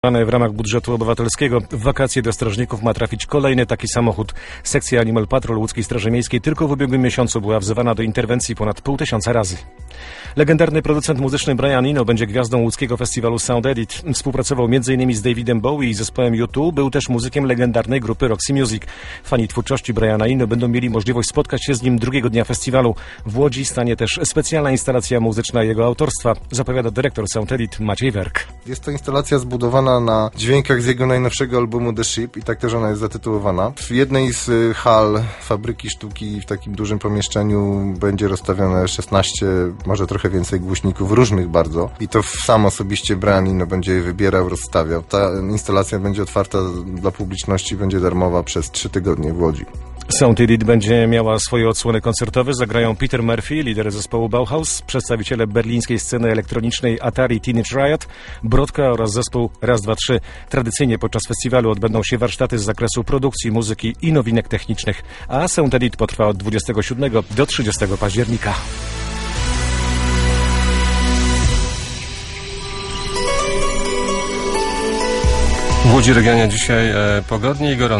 W ramach budżetu obywatelskiego w wakacje do strażników ma trafić kolejny taki samochód. Sekcja Animal Patrol Łódzkiej Straży Miejskiej tylko w ubiegłym miesiącu była wzywana do interwencji ponad 500 razy. Legendarny producent muzyczny Brian Eno będzie gwiazdą łódzkiego festiwalu Sound Edit. Współpracował m.in. z Davidem Bowie i zespołem U2. Był też muzykiem legendarnej grupy Roxy Music. Fani twórczości Briana Eno będą mieli możliwość spotkać się z nim drugiego dnia festiwalu. W Łodzi stanie też specjalna instalacja muzyczna jego autorstwa, zapowiada dyrektor Sound Edit Maciej Werk. Jest to instalacja zbudowana na dźwiękach z jego najnowszego albumu The Ship i tak też ona jest zatytułowana. W jednej z hal fabryki sztuki w takim dużym pomieszczeniu będzie rozstawione 16, może trochę więcej głośników różnych bardzo i to sam osobiście Brian Eno będzie je wybierał, rozstawiał. Ta instalacja będzie otwarta dla publiczności, będzie darmowa przez 3 tygodnie w Łodzi. Sound Edit będzie miała swoje odsłony koncertowe. Zagrają Peter Murphy, lider zespołu Bauhaus, przedstawiciele berlińskiej sceny elektronicznej Atari Teenage Riot, Brodka oraz zespół Raz, Dwa, Trzy. Tradycyjnie podczas festiwalu odbędą się warsztaty z zakresu produkcji muzyki i nowinek technicznych, a Sound Edit potrwa od 27 do 30 października. W Łodzi regionie dzisiaj pogodnie i gorąco.